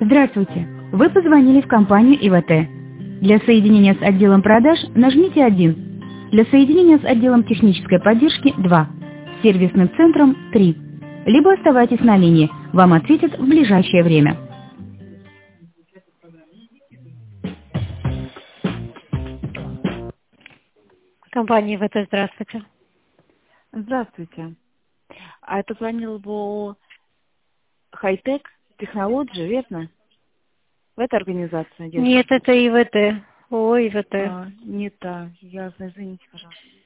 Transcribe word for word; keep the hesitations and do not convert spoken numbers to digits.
Здравствуйте! Вы позвонили в компанию ИВТ. Для соединения с отделом продаж нажмите один. Для соединения с отделом технической поддержки два. С сервисным центром три. Либо оставайтесь на линии, вам ответят в ближайшее время. Компания ИВТ, здравствуйте. Здравствуйте. А это звонил по Хайтек Технологии, верно? В этой организации, девушка? Нет, это ИВТ. Ой, ИВТ. А, не та. Ясно, извините, пожалуйста.